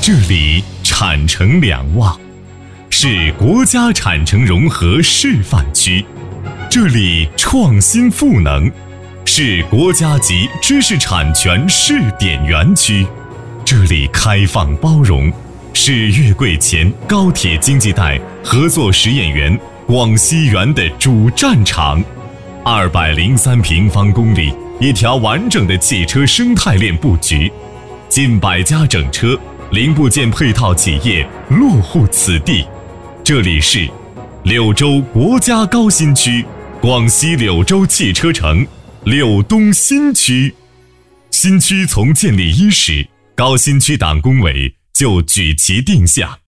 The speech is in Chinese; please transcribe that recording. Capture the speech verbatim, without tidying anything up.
这里产城两旺，是国家产城融合示范区，这里创新赋能，是国家级知识产权试点园区，这里开放包容，是月桂黔高铁经济带合作实验园广西园的主战场。二百零三平方公里，一条完整的汽车生态链布局，近百家整车零部件配套企业落户此地。这里是柳州国家高新区，广西柳州汽车城柳东新区。新区从建立伊始，高新区党工委就举旗定向，